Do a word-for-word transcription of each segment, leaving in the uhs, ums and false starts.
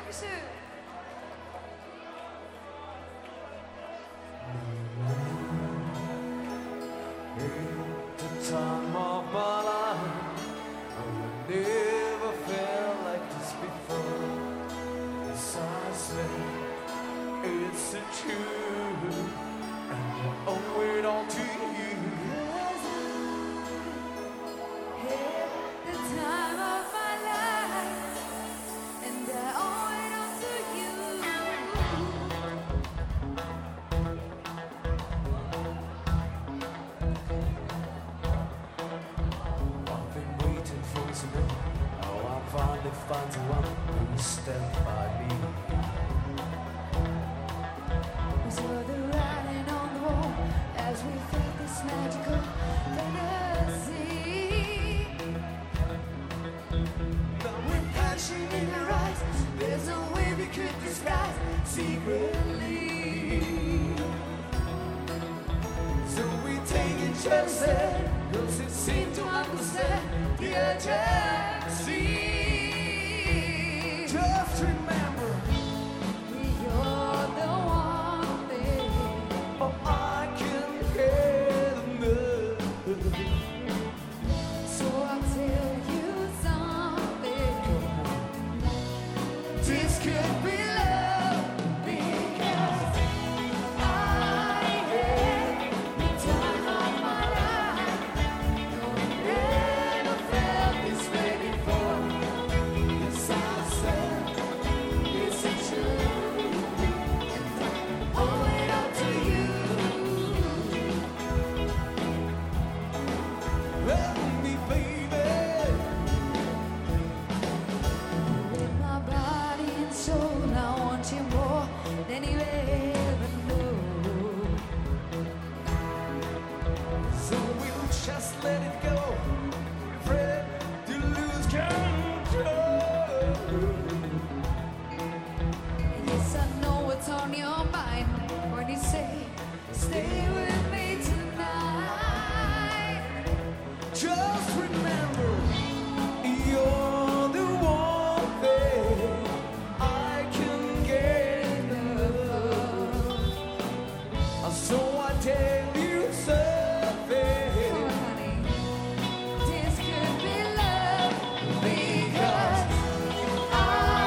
Dankeschön. The time of my life, I never felt like this before. Yes, I swear it's the truth, and I owe it all to you. The time of my life, and I owe it all to you. I've been waiting for so long. Oh, I finally found the one who will stand by me. We saw the writing on the wall as we felt this magical fantasy. Now with passion in our eyes, there's no way we could disguise secretly. So we take each other's hand, 'cause it seemed to understand the urgency. Just remember, You're the one thing. oh, I can get enough. So I'll tell you something. This could be love, because I had the time of my life. never felt this way before. Yes, I said it's the truth, Owe it all to you. love me, baby. With my body and soul, I want you more than you ever know. So we'll just let it go, afraid to lose control. Yes, I know what's on your mind when you say, stay with me tonight. Just remember, you're the one thing I can get enough. So I tell you something, Oh, honey, this could be love because I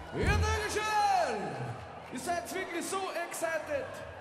Ja, danke schön! Ihr seid wirklich so excited.